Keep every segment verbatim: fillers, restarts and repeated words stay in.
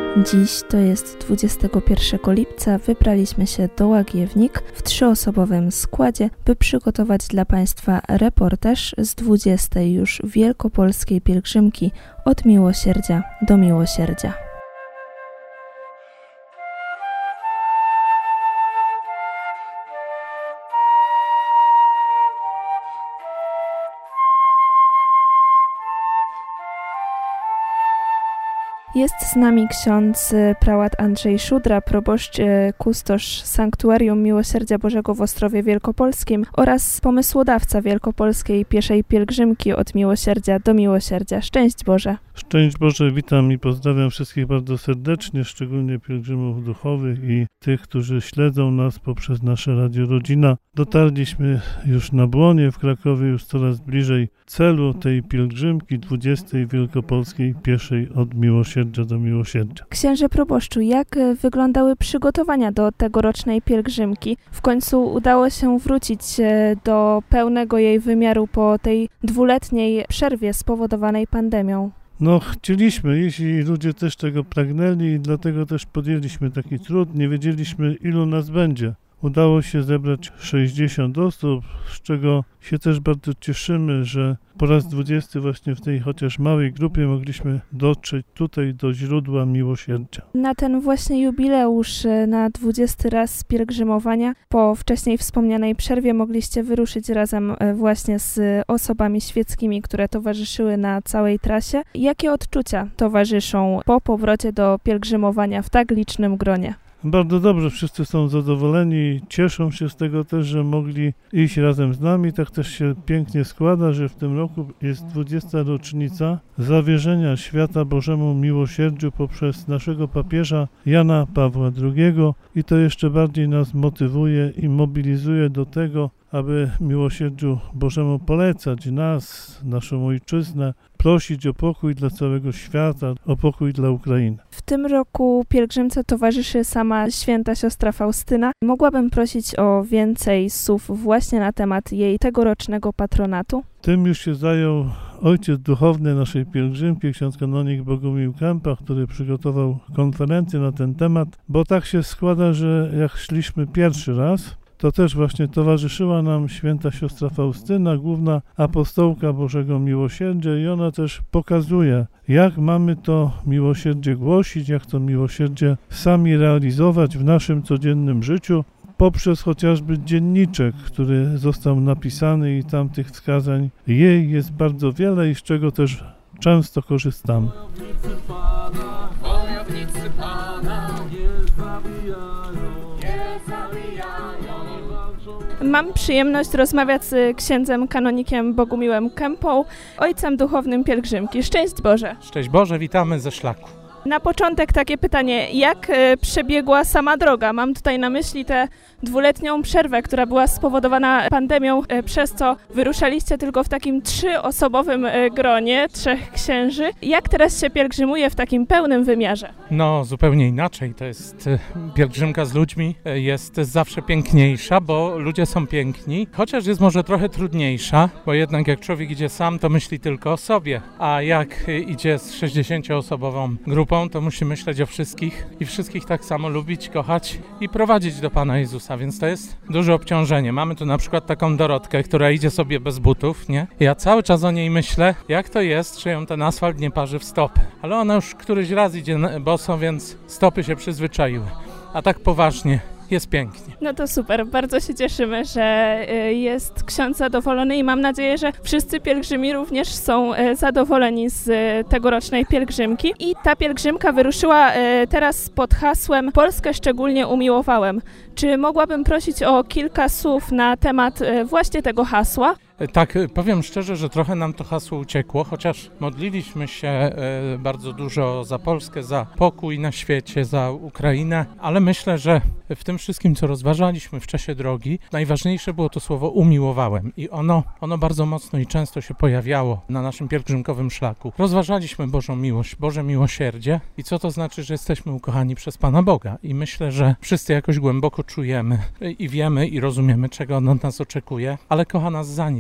Dziś to jest dwudziestego pierwszego lipca. Wybraliśmy się do Łagiewnik w trzyosobowym składzie, by przygotować dla Państwa reportaż z dwudziestej już wielkopolskiej pielgrzymki od miłosierdzia do miłosierdzia. Jest z nami ksiądz prałat Andrzej Szudra, proboszcz, kustosz Sanktuarium Miłosierdzia Bożego w Ostrowie Wielkopolskim oraz pomysłodawca wielkopolskiej pieszej pielgrzymki od miłosierdzia do miłosierdzia. Szczęść Boże! Szczęść Boże, witam i pozdrawiam wszystkich bardzo serdecznie, szczególnie pielgrzymów duchowych i tych, którzy śledzą nas poprzez nasze Radio Rodzina. Dotarliśmy już na Błonie w Krakowie, już coraz bliżej celu tej pielgrzymki dwudziestej wielkopolskiej pieszej od miłosierdzia do miłosierdzia. Księże proboszczu, jak wyglądały przygotowania do tegorocznej pielgrzymki? W końcu udało się wrócić do pełnego jej wymiaru po tej dwuletniej przerwie spowodowanej pandemią. No, chcieliśmy iść i ludzie też tego pragnęli i dlatego też podjęliśmy taki trud. Nie wiedzieliśmy, ilu nas będzie. Udało się zebrać sześćdziesiąt osób, z czego się też bardzo cieszymy, że po raz dwudziesty właśnie w tej chociaż małej grupie mogliśmy dotrzeć tutaj do źródła miłosierdzia. Na ten właśnie jubileusz, na dwudziesty raz pielgrzymowania, po wcześniej wspomnianej przerwie mogliście wyruszyć razem właśnie z osobami świeckimi, które towarzyszyły na całej trasie. Jakie odczucia towarzyszą po powrocie do pielgrzymowania w tak licznym gronie? Bardzo dobrze, wszyscy są zadowoleni, cieszą się z tego też, że mogli iść razem z nami. Tak też się pięknie składa, że w tym roku jest dwudziesta rocznica zawierzenia świata Bożemu miłosierdziu poprzez naszego papieża Jana Pawła drugiego i to jeszcze bardziej nas motywuje i mobilizuje do tego, aby miłosierdziu Bożemu polecać nas, naszą ojczyznę, prosić o pokój dla całego świata, o pokój dla Ukrainy. W tym roku pielgrzymce towarzyszy sama święta siostra Faustyna. Mogłabym prosić o więcej słów właśnie na temat jej tegorocznego patronatu? Tym już się zajął ojciec duchowny naszej pielgrzymki, ksiądz kanonik Bogumił Kępa, który przygotował konferencję na ten temat, bo tak się składa, że jak szliśmy pierwszy raz, to też właśnie towarzyszyła nam święta siostra Faustyna, główna apostołka Bożego Miłosierdzia i ona też pokazuje, jak mamy to miłosierdzie głosić, jak to miłosierdzie sami realizować w naszym codziennym życiu, poprzez chociażby dzienniczek, który został napisany i tam tych wskazań jej jest bardzo wiele i z czego też często korzystamy. Wojownicy Pana, wojownicy Pana, nie zabijają, nie zabijają. Mam przyjemność rozmawiać z księdzem kanonikiem Bogumiłem Kępą, ojcem duchownym pielgrzymki. Szczęść Boże! Szczęść Boże, witamy ze szlaku. Na początek takie pytanie, jak przebiegła sama droga? Mam tutaj na myśli tę dwuletnią przerwę, która była spowodowana pandemią, przez co wyruszaliście tylko w takim trzyosobowym gronie, trzech księży. Jak teraz się pielgrzymuje w takim pełnym wymiarze? No, zupełnie inaczej. To jest pielgrzymka z ludźmi, jest zawsze piękniejsza, bo ludzie są piękni, chociaż jest może trochę trudniejsza, bo jednak jak człowiek idzie sam, to myśli tylko o sobie, a jak idzie z sześćdziesięcioosobową grupą, to musi myśleć o wszystkich i wszystkich tak samo lubić, kochać i prowadzić do Pana Jezusa, więc to jest duże obciążenie. Mamy tu na przykład taką Dorotkę, która idzie sobie bez butów, nie? Ja cały czas o niej myślę, jak to jest, że ją ten asfalt nie parzy w stopy. Ale ona już któryś raz idzie boso, więc stopy się przyzwyczaiły. A tak poważnie jest pięknie. No to super, bardzo się cieszymy, że jest ksiądz zadowolony i mam nadzieję, że wszyscy pielgrzymi również są zadowoleni z tegorocznej pielgrzymki. I ta pielgrzymka wyruszyła teraz pod hasłem Polskę szczególnie umiłowałem. Czy mogłabym prosić o kilka słów na temat właśnie tego hasła? Tak, powiem szczerze, że trochę nam to hasło uciekło, chociaż modliliśmy się bardzo dużo za Polskę, za pokój na świecie, za Ukrainę, ale myślę, że w tym wszystkim, co rozważaliśmy w czasie drogi, najważniejsze było to słowo umiłowałem i ono, ono bardzo mocno i często się pojawiało na naszym pielgrzymkowym szlaku. Rozważaliśmy Bożą miłość, Boże miłosierdzie i co to znaczy, że jesteśmy ukochani przez Pana Boga i myślę, że wszyscy jakoś głęboko czujemy i wiemy i rozumiemy, czego On od nas oczekuje, ale kocha nas za nic.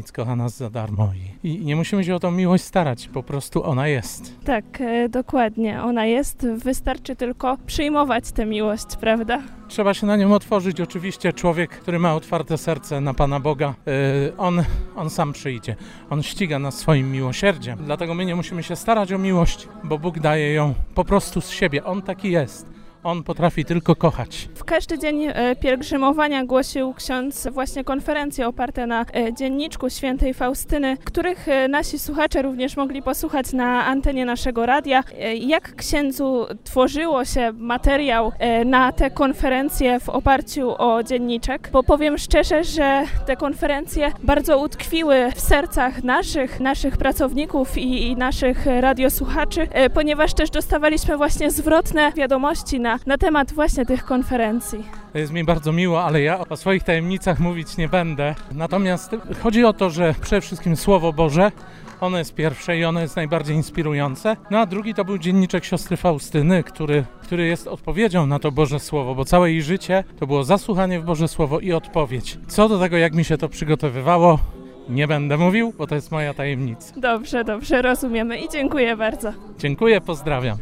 Ojciec kocha nas za darmo i, i nie musimy się o tą miłość starać, po prostu ona jest. Tak, e, dokładnie, ona jest, wystarczy tylko przyjmować tę miłość, prawda? Trzeba się na nią otworzyć. Oczywiście człowiek, który ma otwarte serce na Pana Boga, yy, on, on sam przyjdzie. On ściga nas swoim miłosierdziem. Dlatego my nie musimy się starać o miłość, bo Bóg daje ją po prostu z siebie. On taki jest. On potrafi tylko kochać. W każdy dzień e, pielgrzymowania głosił ksiądz właśnie konferencje oparte na e, dzienniczku świętej Faustyny, których e, nasi słuchacze również mogli posłuchać na antenie naszego radia. E, jak księdzu tworzyło się materiał e, na te konferencje w oparciu o dzienniczek? Bo powiem szczerze, że te konferencje bardzo utkwiły w sercach naszych, naszych pracowników i, i naszych radiosłuchaczy, e, ponieważ też dostawaliśmy właśnie zwrotne wiadomości na Na, na temat właśnie tych konferencji. Jest mi bardzo miło, ale ja o swoich tajemnicach mówić nie będę. Natomiast chodzi o to, że przede wszystkim Słowo Boże, ono jest pierwsze i ono jest najbardziej inspirujące. No a drugi to był dzienniczek siostry Faustyny, który, który jest odpowiedzią na to Boże Słowo, bo całe jej życie to było zasłuchanie w Boże Słowo i odpowiedź. Co do tego, jak mi się to przygotowywało, nie będę mówił, bo to jest moja tajemnica. Dobrze, dobrze, rozumiemy i dziękuję bardzo. Dziękuję, pozdrawiam.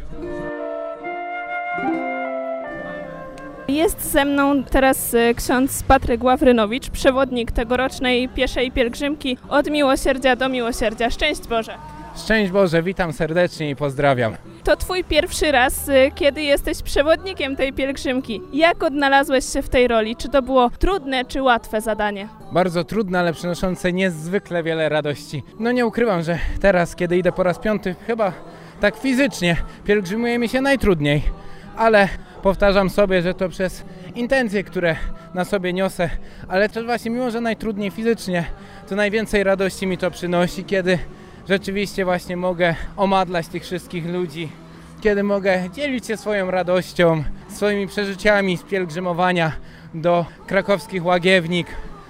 Jest ze mną teraz ksiądz Patryk Ławrynowicz, przewodnik tegorocznej pieszej pielgrzymki od miłosierdzia do miłosierdzia. Szczęść Boże! Szczęść Boże, witam serdecznie i pozdrawiam. To twój pierwszy raz, kiedy jesteś przewodnikiem tej pielgrzymki. Jak odnalazłeś się w tej roli? Czy to było trudne, czy łatwe zadanie? Bardzo trudne, ale przynoszące niezwykle wiele radości. No nie ukrywam, że teraz, kiedy idę po raz piąty, chyba tak fizycznie pielgrzymuje mi się najtrudniej, ale powtarzam sobie, że to przez intencje, które na sobie niosę, ale też właśnie mimo, że najtrudniej fizycznie, to najwięcej radości mi to przynosi, kiedy rzeczywiście właśnie mogę omadlać tych wszystkich ludzi, kiedy mogę dzielić się swoją radością, swoimi przeżyciami z pielgrzymowania do krakowskich Łagiewnik,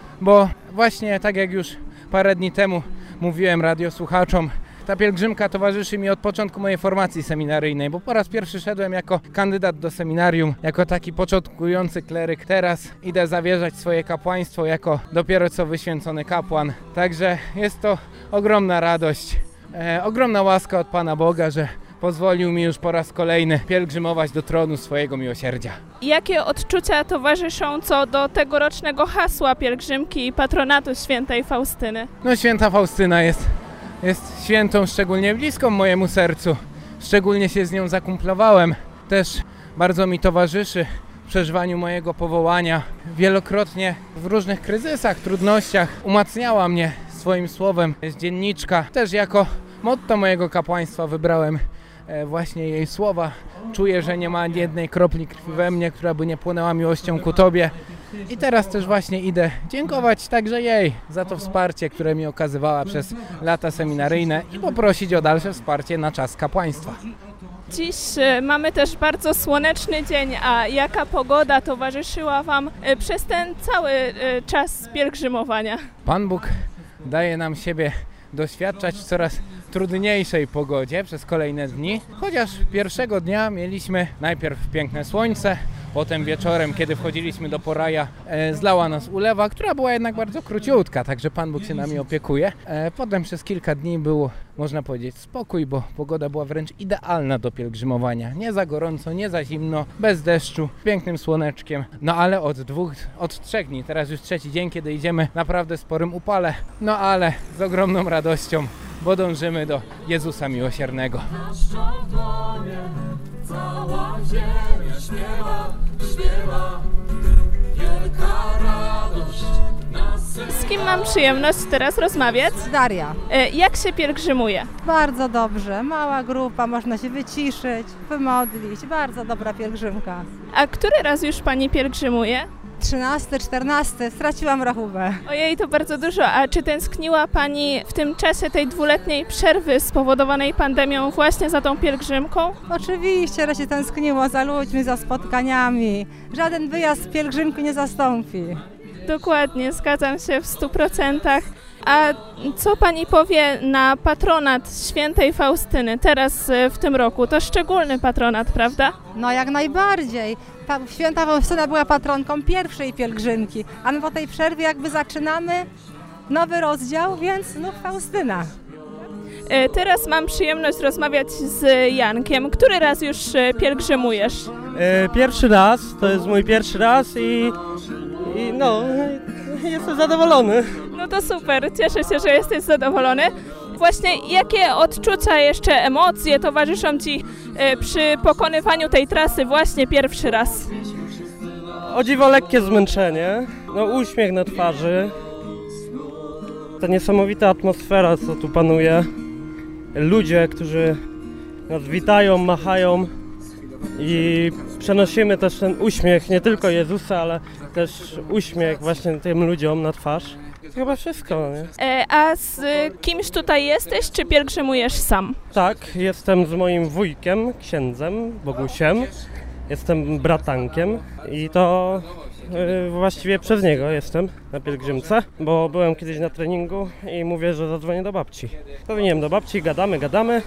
bo właśnie tak jak już parę dni temu mówiłem radiosłuchaczom, ta pielgrzymka towarzyszy mi od początku mojej formacji seminaryjnej, bo po raz pierwszy szedłem jako kandydat do seminarium, jako taki początkujący kleryk. Teraz idę zawierzać swoje kapłaństwo jako dopiero co wyświęcony kapłan. Także jest to ogromna radość, e, ogromna łaska od Pana Boga, że pozwolił mi już po raz kolejny pielgrzymować do tronu swojego miłosierdzia. Jakie odczucia towarzyszą co do tegorocznego hasła pielgrzymki i patronatu świętej Faustyny? No, święta Faustyna jest Jest świętą szczególnie bliską mojemu sercu. Szczególnie się z nią zakumplowałem. Też bardzo mi towarzyszy w przeżywaniu mojego powołania. Wielokrotnie w różnych kryzysach, trudnościach umacniała mnie swoim słowem z dzienniczka. Też jako motto mojego kapłaństwa wybrałem właśnie jej słowa. Czuję, że nie ma ani jednej kropli krwi we mnie, która by nie płynęła miłością ku Tobie. I teraz też właśnie idę dziękować także jej za to wsparcie, które mi okazywała przez lata seminaryjne i poprosić o dalsze wsparcie na czas kapłaństwa. Dziś mamy też bardzo słoneczny dzień, a jaka pogoda towarzyszyła Wam przez ten cały czas pielgrzymowania? Pan Bóg daje nam siebie doświadczać w coraz trudniejszej pogodzie przez kolejne dni, chociaż pierwszego dnia mieliśmy najpierw piękne słońce, potem wieczorem, kiedy wchodziliśmy do Poraja, e, zlała nas ulewa, która była jednak bardzo króciutka, także Pan Bóg się nami opiekuje. E, potem przez kilka dni było, można powiedzieć, spokój, bo pogoda była wręcz idealna do pielgrzymowania. Nie za gorąco, nie za zimno, bez deszczu, pięknym słoneczkiem. No ale od dwóch, od trzech dni, teraz już trzeci dzień, kiedy idziemy naprawdę sporym upale, no ale z ogromną radością, bo dążymy do Jezusa Miłosiernego. Cała ziemia śpiewa, śpiewa, wielka radość nas. Z kim mam przyjemność teraz rozmawiać? Daria. E, Jak się pielgrzymuje? Bardzo dobrze. Mała grupa, można się wyciszyć, wymodlić. Bardzo dobra pielgrzymka. A który raz już Pani pielgrzymuje? trzynasty, czternasty, straciłam rachubę. Ojej, to bardzo dużo. A czy tęskniła Pani w tym czasie tej dwuletniej przerwy spowodowanej pandemią właśnie za tą pielgrzymką? Oczywiście, że się tęskniło za ludźmi, za spotkaniami. Żaden wyjazd pielgrzymki nie zastąpi. Dokładnie, zgadzam się w stu procentach. A co Pani powie na patronat świętej Faustyny teraz w tym roku? To szczególny patronat, prawda? No jak najbardziej. Pa- Święta Faustyna była patronką pierwszej pielgrzymki, a my po tej przerwie jakby zaczynamy nowy rozdział, więc znów Faustyna. E, Teraz mam przyjemność rozmawiać z Jankiem. Który raz już e, pielgrzymujesz? E, Pierwszy raz, to jest mój pierwszy raz i, i no, jestem zadowolony. No to super, cieszę się, że jesteś zadowolony. Właśnie jakie odczucia, jeszcze emocje towarzyszą Ci e, przy pokonywaniu tej trasy właśnie pierwszy raz? O dziwo lekkie zmęczenie, no uśmiech na twarzy, ta niesamowita atmosfera, co tu panuje, ludzie, którzy nas witają, machają i przenosimy też ten uśmiech, nie tylko Jezusa, ale też uśmiech właśnie tym ludziom na twarz. To chyba wszystko, nie? E, A z kimś tutaj jesteś, czy pielgrzymujesz sam? Tak, jestem z moim wujkiem, księdzem, Bogusiem. Jestem bratankiem i to yy, właściwie przez niego jestem na pielgrzymce, bo byłem kiedyś na treningu i mówię, że zadzwonię do babci. Dzwoniłem do babci, gadamy, gadamy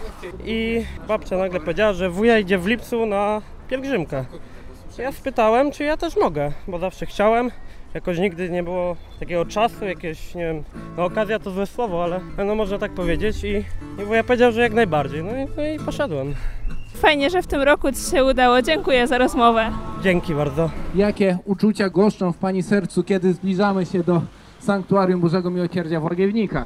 i babcia nagle powiedziała, że wuja idzie w lipcu na pielgrzymkę. Ja spytałem, czy ja też mogę, bo zawsze chciałem. Jakoś nigdy nie było takiego czasu, jakieś, nie wiem, no okazja to złe słowo, ale no można tak powiedzieć i, i wuja powiedział, że jak najbardziej, no i, no i poszedłem. Fajnie, że w tym roku Ci się udało. Dziękuję za rozmowę. Dzięki bardzo. Jakie uczucia goszczą w Pani sercu, kiedy zbliżamy się do Sanktuarium Bożego Miłosierdzia w Łagiewnikach?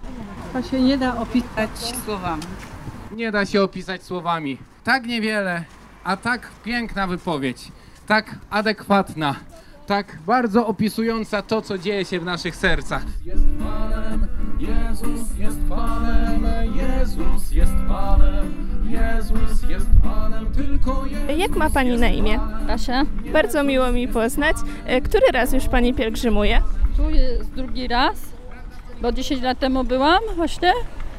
To się nie da opisać słowami. Nie da się opisać słowami. Tak niewiele, a tak piękna wypowiedź, tak adekwatna, tak bardzo opisująca to, co dzieje się w naszych sercach. Jest Panem, Jezus jest Panem, Jezus jest Panem, Jezus jest Panem, tylko Jezus. Jak ma Pani na imię? Kasia, Bardzo miło mi poznać. E, Który raz już Pani pielgrzymuje? tu jest drugi raz, bo dziesięć lat temu byłam właśnie,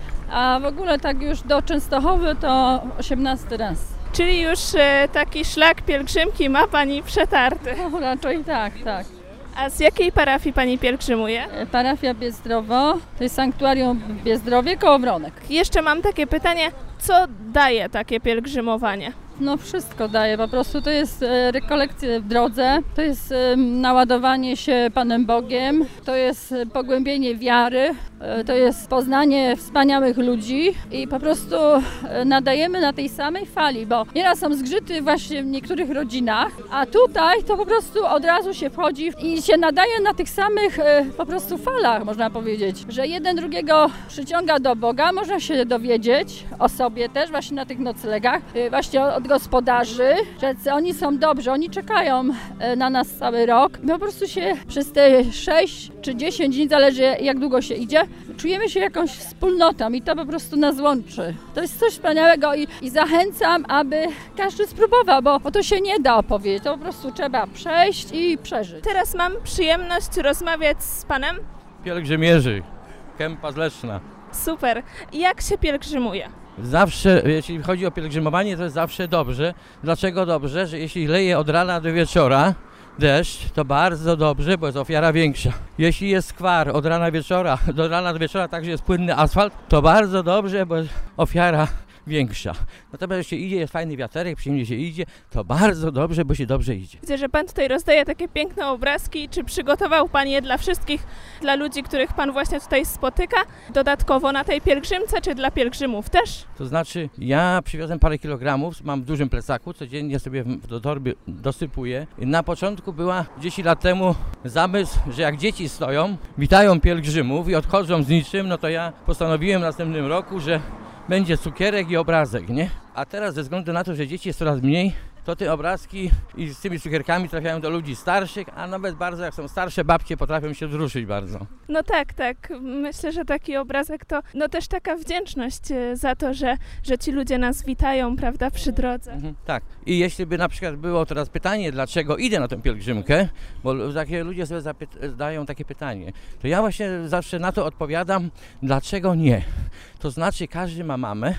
a w ogóle tak już do Częstochowy to osiemnasty raz. Czyli już e, taki szlak pielgrzymki ma Pani przetarty. No, raczej tak, tak. A z jakiej parafii Pani pielgrzymuje? E, Parafia Biezdrowo, to jest Sanktuarium w Biezdrowie koło Wronek. Jeszcze mam takie pytanie, co daje takie pielgrzymowanie? No wszystko daje, po prostu to jest e, rekolekcje w drodze, to jest e, naładowanie się Panem Bogiem, to jest e, pogłębienie wiary, e, to jest poznanie wspaniałych ludzi i po prostu e, nadajemy na tej samej fali, bo nieraz są zgrzyty właśnie w niektórych rodzinach, a tutaj to po prostu od razu się wchodzi i się nadaje na tych samych e, po prostu falach, można powiedzieć, że jeden drugiego przyciąga do Boga, można się dowiedzieć o sobie też właśnie na tych noclegach, e, właśnie od gospodarzy, że oni są dobrzy, oni czekają na nas cały rok. My po prostu się przez te sześć czy dziesięć dni, zależy jak długo się idzie, czujemy się jakąś wspólnotą i to po prostu nas łączy. To jest coś wspaniałego i, i zachęcam, aby każdy spróbował, bo, bo to się nie da opowiedzieć, to po prostu trzeba przejść i przeżyć. Teraz mam przyjemność rozmawiać z Panem. Pielgrzymierzy, Kępa z Leszna. Super. Jak się pielgrzymuje? Zawsze, jeśli chodzi o pielgrzymowanie, to jest zawsze dobrze. Dlaczego dobrze? Że jeśli leje od rana do wieczora deszcz, to bardzo dobrze, bo jest ofiara większa. Jeśli jest skwar od rana wieczora, do rana do wieczora także jest płynny asfalt, to bardzo dobrze, bo jest ofiara większa. Natomiast jeśli idzie, jest fajny wiaterek, przyjemnie się idzie, to bardzo dobrze, bo się dobrze idzie. Widzę, że Pan tutaj rozdaje takie piękne obrazki. Czy przygotował Pan je dla wszystkich, dla ludzi, których Pan właśnie tutaj spotyka? Dodatkowo na tej pielgrzymce, czy dla pielgrzymów też? To znaczy, ja przywiozłem parę kilogramów, mam w dużym plecaku, codziennie sobie do torby dosypuję. Na początku była dziesięć lat temu zamysł, że jak dzieci stoją, witają pielgrzymów i odchodzą z niczym, no to ja postanowiłem w następnym roku, że będzie cukierek i obrazek, nie? A teraz ze względu na to, że dzieci jest coraz mniej, to te obrazki i z tymi cukierkami trafiają do ludzi starszych, a nawet bardzo jak są starsze babcie, potrafią się wzruszyć bardzo. No tak, tak. Myślę, że taki obrazek to no też taka wdzięczność e, za to, że, że ci ludzie nas witają, prawda, przy drodze. Mhm, tak. I jeśli by na przykład było teraz pytanie, dlaczego idę na tę pielgrzymkę, bo takie ludzie sobie zadają takie pytanie, to ja właśnie zawsze na to odpowiadam, dlaczego nie. To znaczy, każdy ma mamę,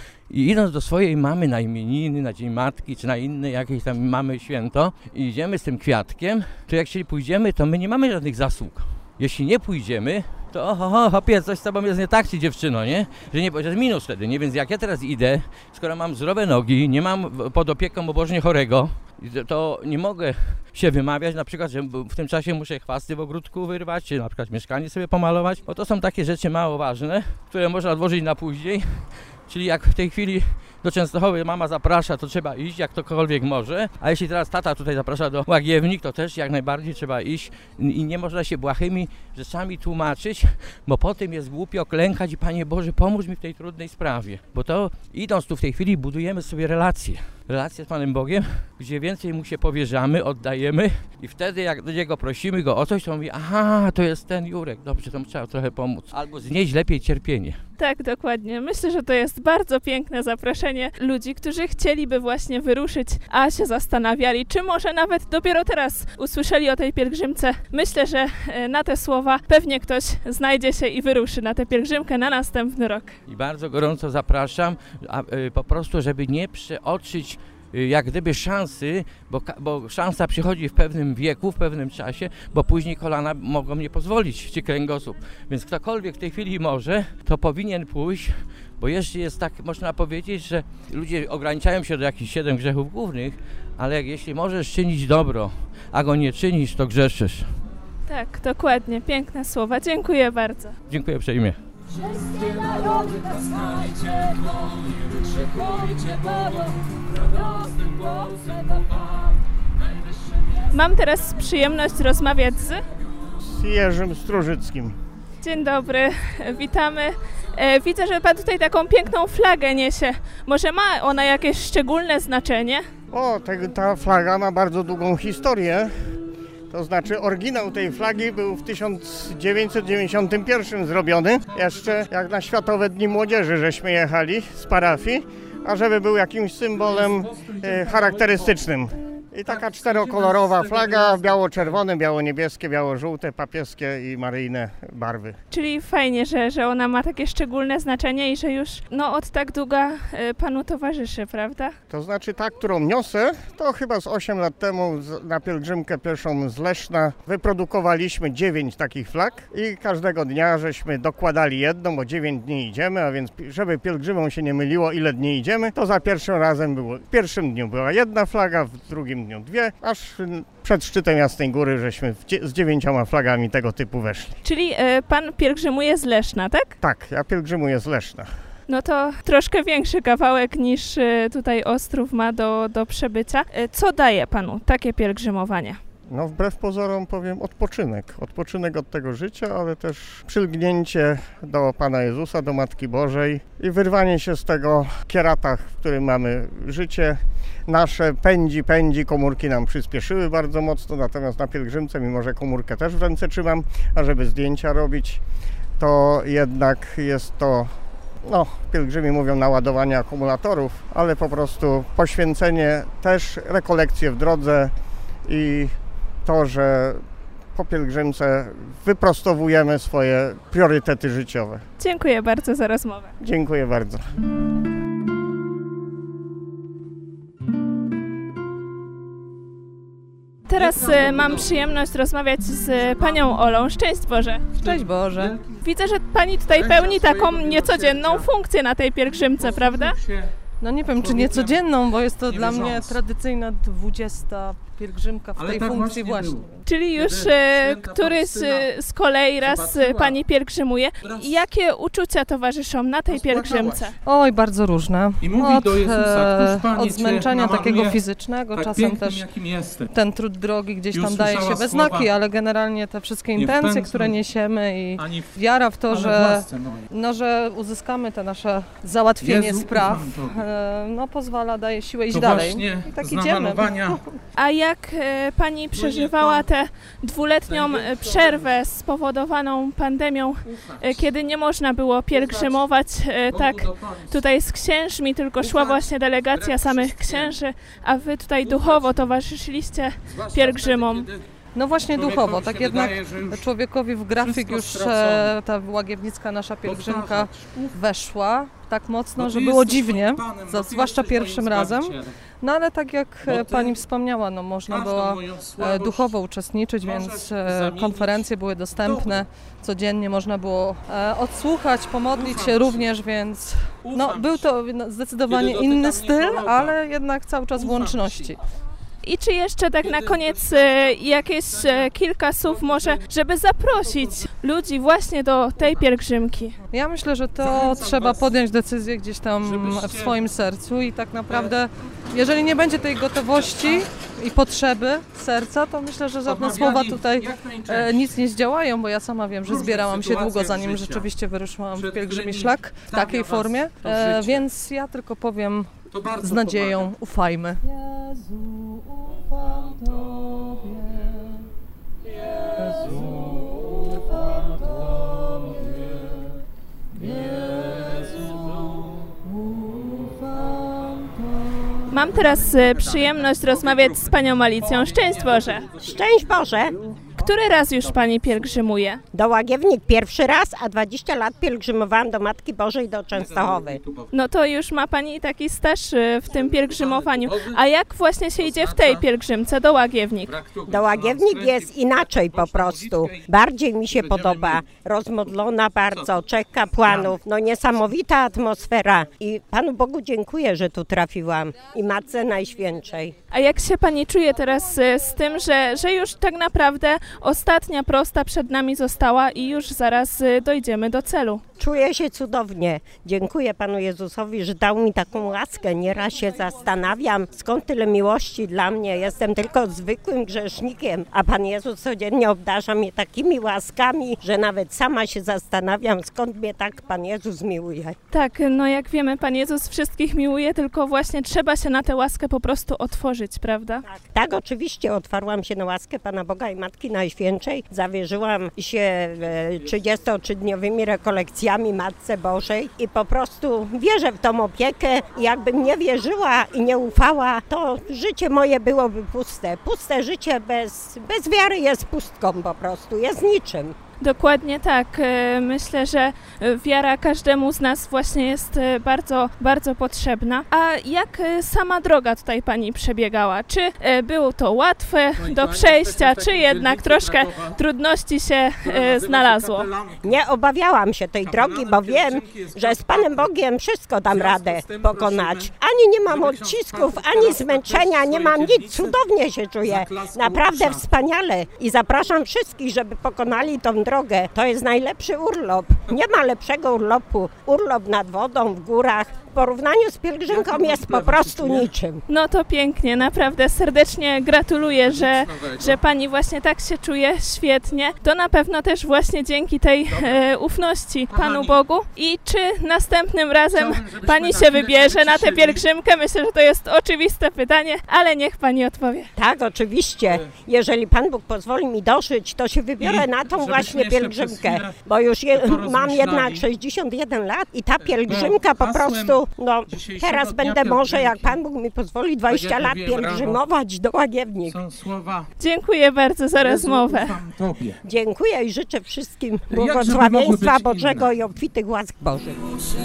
i idąc do swojej mamy na imieniny, na Dzień Matki, czy na inne jakieś tam mamy święto i idziemy z tym kwiatkiem, to jak się pójdziemy, to my nie mamy żadnych zasług. Jeśli nie pójdziemy, to oho, ho, hopie, coś z tobą jest nie tak, ci dziewczyno, nie? Że nie, to jest minus wtedy, nie? Więc jak ja teraz idę, skoro mam zdrowe nogi, nie mam pod opieką pobożnie chorego, to nie mogę się wymawiać, na przykład, że w tym czasie muszę chwasty w ogródku wyrwać, czy na przykład mieszkanie sobie pomalować, bo to są takie rzeczy mało ważne, które można odłożyć na później. Czyli jak w tej chwili do Częstochowy mama zaprasza, to trzeba iść, jak ktokolwiek może. A jeśli teraz tata tutaj zaprasza do Łagiewnik, to też jak najbardziej trzeba iść. I nie można się błahymi rzeczami tłumaczyć, bo potem jest głupio klękać i Panie Boże, pomóż mi w tej trudnej sprawie. Bo to idąc tu w tej chwili budujemy sobie relacje. Relacje z Panem Bogiem, gdzie więcej Mu się powierzamy, oddajemy i wtedy jak do Niego prosimy Go o coś, to mówi, aha, to jest ten Jurek, dobrze, to mu trzeba trochę pomóc. Albo znieść lepiej cierpienie. Tak, dokładnie. Myślę, że to jest bardzo piękne zaproszenie ludzi, którzy chcieliby właśnie wyruszyć, a się zastanawiali, czy może nawet dopiero teraz usłyszeli o tej pielgrzymce. Myślę, że na te słowa pewnie ktoś znajdzie się i wyruszy na tę pielgrzymkę na następny rok. I bardzo gorąco zapraszam, a, y, po prostu, żeby nie przeoczyć jak gdyby szansy, bo, bo szansa przychodzi w pewnym wieku, w pewnym czasie, bo później kolana mogą nie pozwolić, czy kręgosłup. Więc ktokolwiek w tej chwili może, to powinien pójść, bo jeszcze jest tak, można powiedzieć, że ludzie ograniczają się do jakichś siedem grzechów głównych, ale jak, jeśli możesz czynić dobro, a go nie czynisz, to grzeszysz. Tak, dokładnie. Piękne słowa. Dziękuję bardzo. Dziękuję uprzejmie. Wszystkie narody klaskajcie, dłonie wykrzykujcie Bogu, radosnym głosem do Pan. Mam teraz przyjemność rozmawiać z... z Jerzym Strużyckim. Dzień dobry, witamy. E, widzę, że Pan tutaj taką piękną flagę niesie. Może ma ona jakieś szczególne znaczenie? O, te, ta flaga ma bardzo długą historię. To znaczy oryginał tej flagi był w tysiąc dziewięćset dziewięćdziesiątym pierwszym zrobiony, jeszcze jak na Światowe Dni Młodzieży żeśmy jechali z parafii, a żeby był jakimś symbolem e, charakterystycznym. I taka czterokolorowa flaga, biało-czerwone, biało-niebieskie, biało-żółte, papieskie i maryjne barwy. Czyli fajnie, że, że ona ma takie szczególne znaczenie i że już no, od tak długa y, Panu towarzyszy, prawda? To znaczy ta, którą niosę, to chyba z osiem lat temu na pielgrzymkę pierwszą z Leszna wyprodukowaliśmy dziewięć takich flag i każdego dnia żeśmy dokładali jedną, bo dziewięć dni idziemy, a więc żeby pielgrzymom się nie myliło, ile dni idziemy, to za pierwszym razem było, w pierwszym dniu była jedna flaga, w drugim dniu dwie, aż przed szczytem Jasnej Góry żeśmy z dziewięcioma flagami tego typu weszli. Czyli y, Pan pielgrzymuje z Leszna, tak? Tak, ja pielgrzymuję z Leszna. No to troszkę większy kawałek niż y, tutaj Ostrów ma do, do przebycia. Y, co daje Panu takie pielgrzymowanie? No wbrew pozorom powiem odpoczynek. Odpoczynek od tego życia, ale też przylgnięcie do Pana Jezusa, do Matki Bożej i wyrwanie się z tego kierata, w którym mamy życie. Nasze pędzi, pędzi, komórki nam przyspieszyły bardzo mocno, natomiast na pielgrzymce, mimo że komórkę też w ręce trzymam, a żeby zdjęcia robić, to jednak jest to, no pielgrzymi mówią naładowanie akumulatorów, ale po prostu poświęcenie, też rekolekcje w drodze i to, że po pielgrzymce wyprostowujemy swoje priorytety życiowe. Dziękuję bardzo za rozmowę. Dziękuję bardzo. Teraz e, mam przyjemność rozmawiać z Panią Olą. Szczęść Boże. Szczęść Boże. Widzę, że Pani tutaj pełni taką niecodzienną funkcję na tej pielgrzymce, prawda? No nie wiem, czy niecodzienną, bo jest to dla mnie tradycyjna dwudziesta pielgrzymka w tej tak funkcji właśnie. właśnie. Czyli już e, któryś z kolei raz Pani pielgrzymuje. I jakie uczucia towarzyszą na tej pielgrzymce? Oj, bardzo różne. I mówi od, do Jezusa, któż Panie od zmęczenia Cię takiego namaluje fizycznego, tak czasem pięknym, też jakim jestem. ten trud drogi gdzieś I tam daje się we słowa, znaki, ale generalnie te wszystkie nie intencje, wpędzą, które niesiemy i ani w- wiara w to, ale w że, łasce mojej. no, że uzyskamy te nasze załatwienie Jezu, spraw, ufam Tobie. e, no pozwala, daje siłę iść To dalej. właśnie I tak z idziemy. namalowania A jak e, Pani przeżywała tę dwuletnią e, przerwę spowodowaną pandemią, e, kiedy nie można było pielgrzymować e, tak tutaj z księżmi, tylko szła właśnie delegacja samych księży, a Wy tutaj duchowo towarzyszyliście pielgrzymom. No właśnie duchowo, tak się jednak wydaje, że już człowiekowi w grafik wszystko już stracone. e, ta łagiewnicka nasza pielgrzymka Powtarzać. weszła tak mocno, Bo że Ty było jesteś dziwnie, moim Panem, za, bo Ty zwłaszcza jesteś moim pierwszym razem. Zbawicielem. No ale tak jak Bo e, Ty Pani wspomniała, no można każdą było moją e, słabość duchowo uczestniczyć, możesz więc e, zamienić konferencje były dostępne, codziennie można było e, odsłuchać, pomodlić Ufam się Ci. również, więc no, Ufam był Ci. to no, zdecydowanie Kiedy inny dotyka mnie styl, choroba, ale jednak cały czas w ufam łączności. Ci. I czy jeszcze tak na koniec e, jakieś e, kilka słów może, żeby zaprosić ludzi właśnie do tej pielgrzymki? Ja myślę, że to trzeba podjąć decyzję gdzieś tam w swoim sercu i tak naprawdę, jeżeli nie będzie tej gotowości i potrzeby serca, to myślę, że żadne słowa tutaj e, nic nie zdziałają, bo ja sama wiem, że zbierałam się długo, zanim rzeczywiście wyruszyłam w pielgrzymi szlak w takiej formie, e, więc ja tylko powiem z nadzieją, ufajmy. Jezu, ufam Tobie. Jezu, ufam Tobie. Jezu, ufam Tobie. Mam teraz e, przyjemność rozmawiać z panią Alicją. Szczęść Boże! Szczęść Boże! Który raz już pani pielgrzymuje? Do Łagiewnik pierwszy raz, a dwadzieścia lat pielgrzymowałam do Matki Bożej do Częstochowy. No to już ma pani taki staż w tym pielgrzymowaniu. A jak właśnie się idzie w tej pielgrzymce do Łagiewnik? Do Łagiewnik jest inaczej po prostu. Bardziej mi się podoba. Rozmodlona bardzo, trzech kapłanów. No niesamowita atmosfera. I Panu Bogu dziękuję, że tu trafiłam. I Matce Najświętszej. A jak się pani czuje teraz z tym, że, że już tak naprawdę ostatnia prosta przed nami została i już zaraz dojdziemy do celu? Czuję się cudownie. Dziękuję Panu Jezusowi, że dał mi taką łaskę. Nieraz się zastanawiam, skąd tyle miłości dla mnie. Jestem tylko zwykłym grzesznikiem, a Pan Jezus codziennie obdarza mnie takimi łaskami, że nawet sama się zastanawiam, skąd mnie tak Pan Jezus miłuje. Tak, no jak wiemy, Pan Jezus wszystkich miłuje, tylko właśnie trzeba się na tę łaskę po prostu otworzyć, prawda? Tak, tak, oczywiście otwarłam się na łaskę Pana Boga i Matki Najświętszej. Zawierzyłam się trzydziestotrzydniowymi rekolekcjami Matce Bożej i po prostu wierzę w tą opiekę. Jakbym nie wierzyła i nie ufała, to życie moje byłoby puste. Puste życie bez, bez wiary jest pustką po prostu, jest niczym. Dokładnie tak. Myślę, że wiara każdemu z nas właśnie jest bardzo, bardzo potrzebna. A jak sama droga tutaj pani przebiegała? Czy było to łatwe do przejścia, czy jednak troszkę trudności się znalazło? Nie obawiałam się tej drogi, bo wiem, że z Panem Bogiem wszystko dam radę pokonać. Ani nie mam odcisków, ani zmęczenia, nie mam nic. Cudownie się czuję. Naprawdę wspaniale. I zapraszam wszystkich, żeby pokonali tą drogę. To jest najlepszy urlop. Nie ma lepszego urlopu. Urlop nad wodą, w górach. W porównaniu z pielgrzymką jest po prostu niczym. No to pięknie, naprawdę serdecznie gratuluję, że, że pani właśnie tak się czuje świetnie. To na pewno też właśnie dzięki tej e, ufności Panu Bogu. I czy następnym razem pani się wybierze na tę pielgrzymkę? Myślę, że to jest oczywiste pytanie, ale niech pani odpowie. Tak, oczywiście. Jeżeli Pan Bóg pozwoli mi dożyć, to się wybiorę na tą właśnie pielgrzymkę, bo już je, mam jednak sześćdziesiąt jeden lat i ta pielgrzymka po prostu, no teraz będę może, jak Pan Bóg mi pozwoli, dwadzieścia lat pielgrzymować do Łagiewnik. Dziękuję bardzo za rozmowę. Dziękuję i życzę wszystkim błogosławieństwa Bożego i obfitych łask Bożych.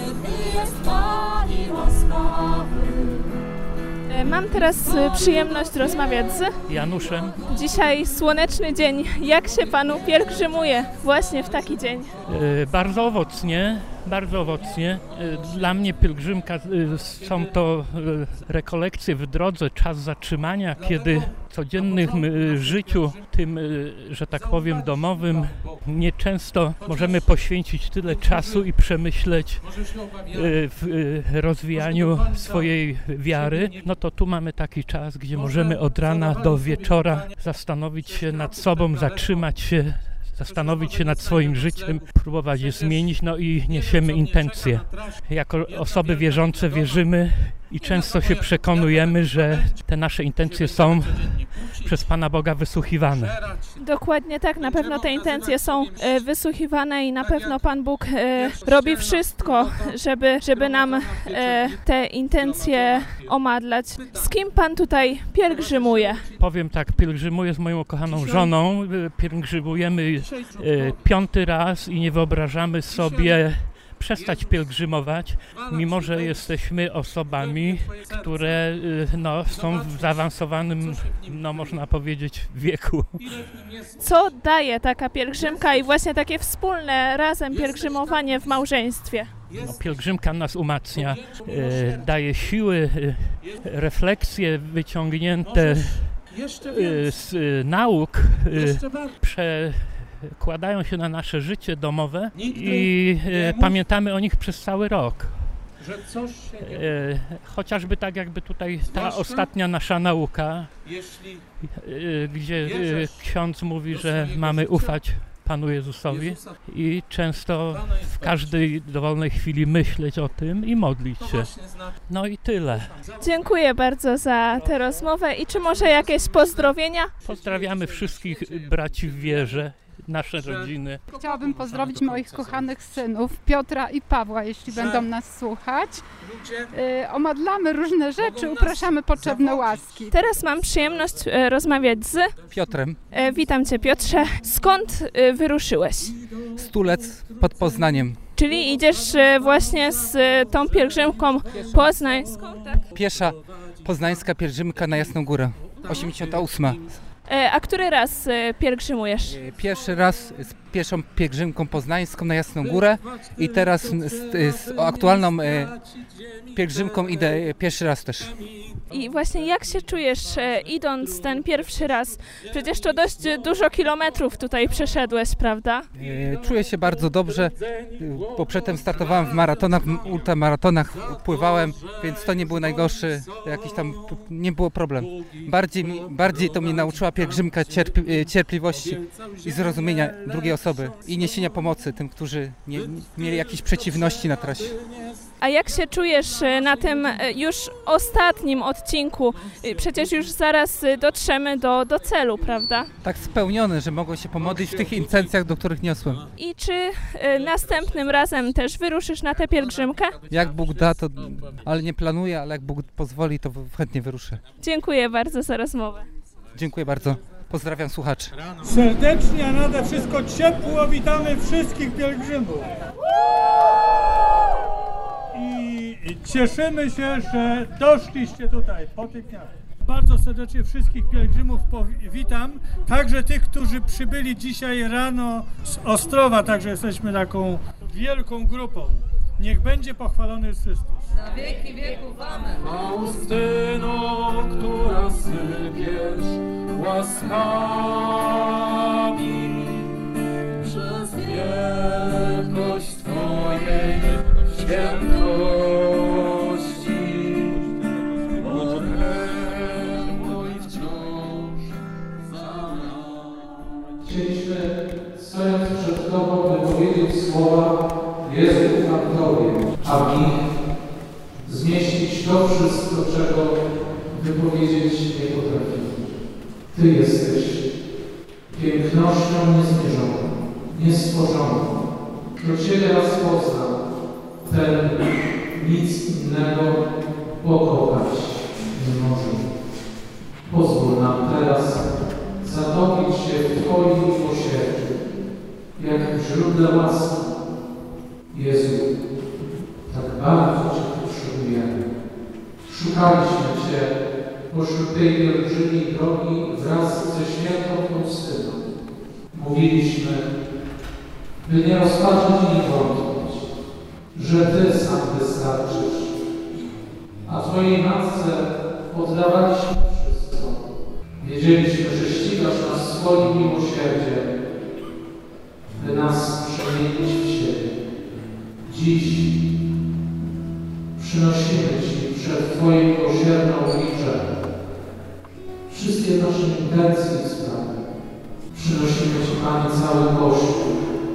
Mam teraz przyjemność rozmawiać z Januszem. Dzisiaj słoneczny dzień. Jak się panu pielgrzymuje właśnie w taki dzień? E, bardzo owocnie, bardzo owocnie. E, dla mnie pielgrzymka e, są to e, rekolekcje w drodze, czas zatrzymania, kiedy w codziennym e, życiu, tym, e, że tak powiem, domowym, nieczęsto możemy poświęcić tyle czasu i przemyśleć e, w e, rozwijaniu swojej wiary. No to tu mamy taki czas, gdzie możemy od rana do wieczora zastanowić się nad sobą, zatrzymać się, zastanowić się nad swoim życiem, próbować je zmienić, no i niesiemy intencje. Jako osoby wierzące wierzymy i często się przekonujemy, że te nasze intencje są przez Pana Boga wysłuchiwane. Dokładnie tak, na pewno te intencje są e, wysłuchiwane i na pewno Pan Bóg e, robi wszystko, żeby, żeby nam e, te intencje omadlać. Z kim Pan tutaj pielgrzymuje? Powiem tak, pielgrzymuję z moją ukochaną żoną, pielgrzymujemy e, piąty raz i nie wyobrażamy sobie przestać pielgrzymować, mimo że jesteśmy osobami, które no, są w zaawansowanym, no można powiedzieć, wieku. Co daje taka pielgrzymka i właśnie takie wspólne razem pielgrzymowanie w małżeństwie? No, pielgrzymka nas umacnia, e, daje siły, e, refleksje wyciągnięte y, z y, nauk y, przekładają się na nasze życie domowe i y, pamiętamy o nich przez cały rok. Że coś się nie... y, chociażby tak jakby tutaj ta ostatnia nasza nauka, y, gdzie y, ksiądz mówi, że mamy ufać Panu Jezusowi i często w każdej dowolnej chwili myśleć o tym i modlić się. No i tyle. Dziękuję bardzo za tę rozmowę i czy może jakieś pozdrowienia? Pozdrawiamy wszystkich braci w wierze, nasze rodziny. Chciałabym pozdrowić moich kochanych synów, Piotra i Pawła, jeśli będą nas słuchać. Yy, omadlamy różne rzeczy, upraszamy potrzebne łaski. Teraz mam przyjemność e, rozmawiać z Piotrem. E, witam Cię, Piotrze. Skąd e, wyruszyłeś? Stulec pod Poznaniem. Czyli idziesz e, właśnie z e, tą pielgrzymką poznańską, tak? Piesza poznańska pielgrzymka na Jasną Górę, osiemdziesiąta ósma. E, a który raz e, pielgrzymujesz? Pierwszy raz z pieszą pielgrzymką poznańską na Jasną Górę i teraz z, z aktualną e, pielgrzymką idę pierwszy raz też. I właśnie jak się czujesz e, idąc ten pierwszy raz? Przecież to dość dużo kilometrów tutaj przeszedłeś, prawda? E, czuję się bardzo dobrze, bo przedtem startowałem w maratonach, w ultramaratonach, pływałem, więc to nie był najgorszy, jakiś tam, nie było problem. Bardziej, mi, bardziej to mnie nauczyła pielgrzymka cierpli, cierpliwości i zrozumienia drugiej osoby i niesienia pomocy tym, którzy nie, nie mieli jakichś przeciwności na trasie. A jak się czujesz na tym już ostatnim odcinku? Przecież już zaraz dotrzemy do, do celu, prawda? Tak spełniony, że mogłem się pomodlić w tych intencjach, do których niosłem. I czy następnym razem też wyruszysz na tę pielgrzymkę? Jak Bóg da, to, ale nie planuję, ale jak Bóg pozwoli, to chętnie wyruszę. Dziękuję bardzo za rozmowę. Dziękuję bardzo. Pozdrawiam słuchaczy. Serdecznie, a nade wszystko ciepło witamy wszystkich pielgrzymów. I cieszymy się, że doszliście tutaj po tych dniach. Bardzo serdecznie wszystkich pielgrzymów witam, także tych, którzy przybyli dzisiaj rano z Ostrowa, także jesteśmy taką wielką grupą. Niech będzie pochwalony Chrystus. Na wieki wieków. Amen. Faustyno, która sypiesz łaskami przez wielkość Twojej świętości, odrębło i wciąż za nami. Chcieliśmy, stojąc przed Tobą, wypowiedzieć słowa: Jezu, ufam Tobie, a w nich zmieścić to wszystko, czego wypowiedzieć nie potrafimy. Ty jesteś pięknością niezmierzoną, niestworzoną. Kto Ciebie raz poznał, ten nic innego pokochać nie może. Pozwól nam teraz zatopić się w Twoim miłosierdziu, jak w źródle łaski. Jezu, tak bardzo Cię potrzebujemy. Szukaliśmy Cię pośród tej pielgrzymiej drogi wraz ze świętą Faustyną. Mówiliśmy, by nie rozpaczyć i nie wątpić, że Ty sam wystarczysz, a Twojej matce oddawaliśmy wszystko. Wiedzieliśmy, że ścigasz nas swoim miłosierdziem, by nas przemienić w siebie. Dziś przynosimy Ci przed Twoim miłosierną oblicze wszystkie nasze intencje i sprawy. Przynosimy Ci, Panie, cały Kościół,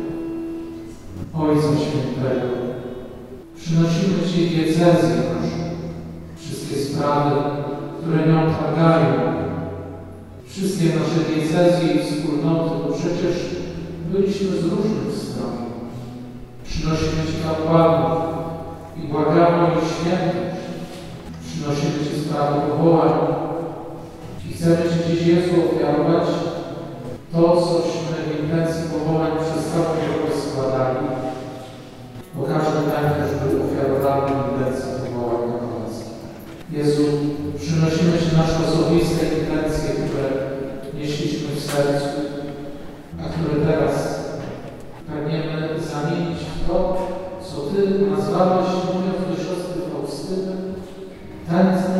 Ojca Świętego. Przynosimy Ci diecezję naszą, wszystkie sprawy, które nią targają, wszystkie nasze diecezje i wspólnoty, bo przecież byliśmy z różnych stron. Przynosimy Ci kapłanów i błagamy o ich świętość. Przynosimy Ci sprawy powołań i chcemy Ci dziś, Jezu, ofiarować to, cośmy w intencji powołań przez całą drogę składali, bo każdy ten też był ofiarowany w intencji powołań kapłańskich. Jezu, przynosimy Ci nasze osobiste intencje, które nieśliśmy w sercu, a które teraz pragniemy zamienić w to, co Ty nazwałeś, mówiąc do siostry Faustyny, ten